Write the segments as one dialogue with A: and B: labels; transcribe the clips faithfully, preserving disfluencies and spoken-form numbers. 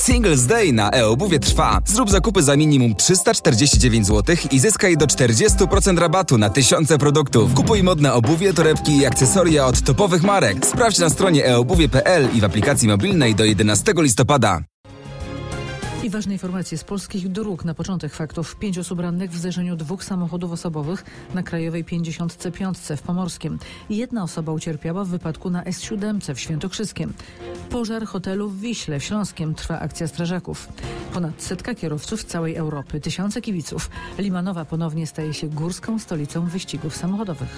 A: Singles Day na e-obuwie trwa. Zrób zakupy za minimum trzysta czterdzieści dziewięć złotych i zyskaj do czterdzieści procent rabatu na tysiące produktów. Kupuj modne obuwie, torebki i akcesoria od topowych marek. Sprawdź na stronie e obuwie kropka p l i w aplikacji mobilnej do jedenastego listopada.
B: I ważne informacje z polskich dróg. Na początek faktów. Pięć osób rannych w zderzeniu dwóch samochodów osobowych na Krajowej pięćdziesiąt pięć w Pomorskiem. Jedna osoba ucierpiała w wypadku na S siedem w Świętokrzyskiem. Pożar hotelu w Wiśle w Śląskiem. Trwa akcja strażaków. Ponad setka kierowców z całej Europy, tysiące kibiców. Limanowa ponownie staje się górską stolicą wyścigów samochodowych.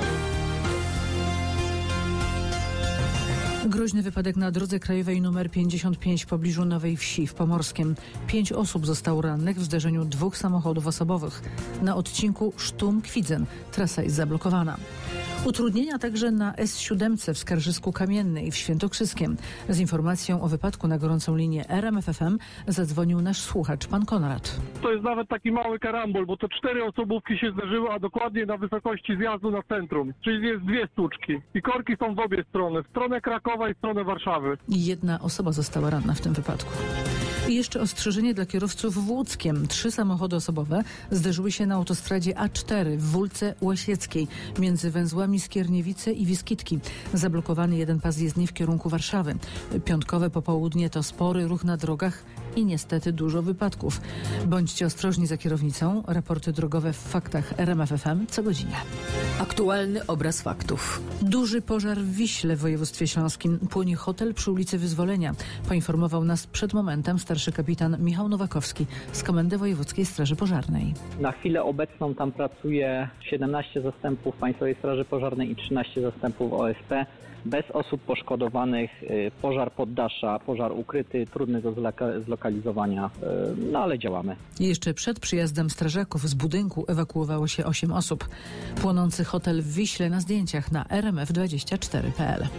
B: Groźny wypadek na drodze krajowej nr pięćdziesiąt pięć w pobliżu Nowej Wsi w Pomorskiem. Pięć osób zostało rannych w zderzeniu dwóch samochodów osobowych. Na odcinku Sztum-Kwidzen trasa jest zablokowana. Utrudnienia także na S siedem w Skarżysku Kamiennej w Świętokrzyskiem. Z informacją o wypadku na gorącą linię R M F F M zadzwonił nasz słuchacz, pan Konrad.
C: To jest nawet taki mały karambol, bo to cztery osobówki się zderzyły, a dokładnie na wysokości zjazdu na centrum. Czyli jest dwie sztuczki. I korki są w obie strony. W stronę Krakowa i w stronę Warszawy.
B: Jedna osoba została ranna w tym wypadku. I jeszcze ostrzeżenie dla kierowców w Łódzkiem. Trzy samochody osobowe zderzyły się na autostradzie A cztery w Wólce Łasieckiej między węzłami Skierniewice i Wiskitki. Zablokowany jeden pas jezdni w kierunku Warszawy. Piątkowe popołudnie to spory ruch na drogach i niestety dużo wypadków. Bądźcie ostrożni za kierownicą. Raporty drogowe w faktach R M F F M co godzinę.
D: Aktualny obraz faktów.
B: Duży pożar w Wiśle w województwie śląskim. Płonie hotel przy ulicy Wyzwolenia. Poinformował nas przed momentem starszy kapitan Michał Nowakowski z Komendy Wojewódzkiej Straży Pożarnej.
E: Na chwilę obecną tam pracuje siedemnaście zastępów Państwowej Straży Pożarnej i trzynaście zastępów O S P. Bez osób poszkodowanych, pożar poddasza, pożar ukryty, trudny do zloka- zlokalizowania, no ale działamy.
B: Jeszcze przed przyjazdem strażaków z budynku ewakuowało się osiem osób. Płonący hotel w Wiśle na zdjęciach na r m f dwadzieścia cztery kropka p l.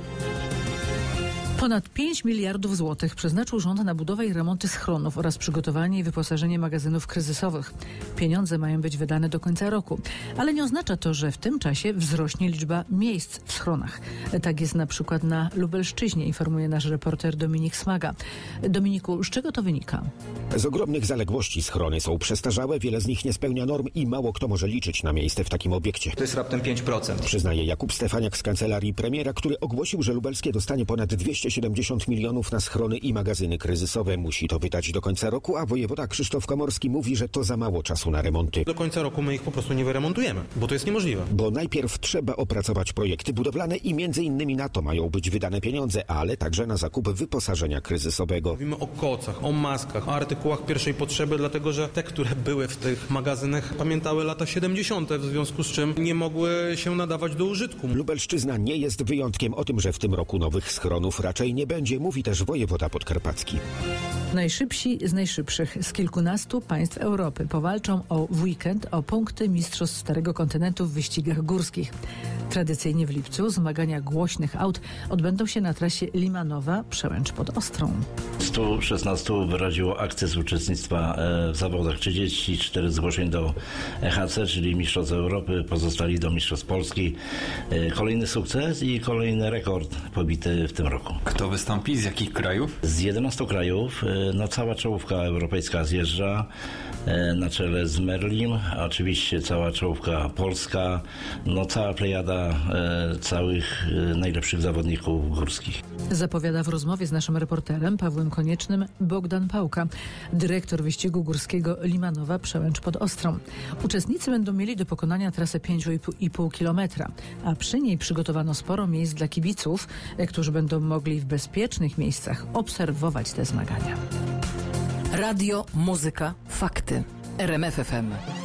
B: Ponad pięć miliardów złotych przeznaczył rząd na budowę i remonty schronów oraz przygotowanie i wyposażenie magazynów kryzysowych. Pieniądze mają być wydane do końca roku, ale nie oznacza to, że w tym czasie wzrośnie liczba miejsc w schronach. Tak jest na przykład na Lubelszczyźnie, informuje nasz reporter Dominik Smaga. Dominiku, z czego to wynika?
F: Z ogromnych zaległości schrony są przestarzałe, wiele z nich nie spełnia norm i mało kto może liczyć na miejsce w takim obiekcie.
G: To jest raptem pięć procent.
F: Przyznaje Jakub Stefaniak z kancelarii premiera, który ogłosił, że lubelskie dostanie ponad dwieście siedemdziesiąt milionów na schrony i magazyny kryzysowe. Musi to wydać do końca roku, a wojewoda Krzysztof Komorski mówi, że to za mało czasu na remonty.
G: Do końca roku my ich po prostu nie wyremontujemy, bo to jest niemożliwe.
F: Bo najpierw trzeba opracować projekty budowlane i między innymi na to mają być wydane pieniądze, ale także na zakup wyposażenia kryzysowego.
G: Mówimy o kocach, o maskach, o artykułach pierwszej potrzeby, dlatego że te, które były w tych magazynach, pamiętały lata siedemdziesiąte, w związku z czym nie mogły się nadawać do użytku.
F: Lubelszczyzna nie jest wyjątkiem. O tym, że w tym roku nowych schronów raczej nie będzie, mówi też wojewoda podkarpacki.
B: Najszybsi z najszybszych z kilkunastu państw Europy powalczą o w weekend o punkty mistrzostw Starego Kontynentu w wyścigach górskich. Tradycyjnie w lipcu zmagania głośnych aut odbędą się na trasie Limanowa-Przełęcz pod Ostrą.
H: stu szesnastu wyraziło akces uczestnictwa w zawodach. trzydzieści cztery zgłoszeń do E H C, czyli Mistrzostw Europy, pozostali do Mistrzostw Polski. Kolejny sukces i kolejny rekord pobity w tym roku.
I: Kto wystąpi? Z jakich krajów?
H: Z jedenastu krajów. No, cała czołówka europejska zjeżdża na czele z Merlim. Oczywiście cała czołówka polska. No, cała plejada e, całych e, najlepszych zawodników górskich.
B: Zapowiada w rozmowie z naszym reporterem Pawłem Koniecznym Bogdan Pałka, dyrektor wyścigu górskiego Limanowa Przełęcz pod Ostrą. Uczestnicy będą mieli do pokonania trasę pięć i pół kilometra, a przy niej przygotowano sporo miejsc dla kibiców, którzy będą mogli w bezpiecznych miejscach obserwować te zmagania.
D: Radio, muzyka, fakty. R M F F M.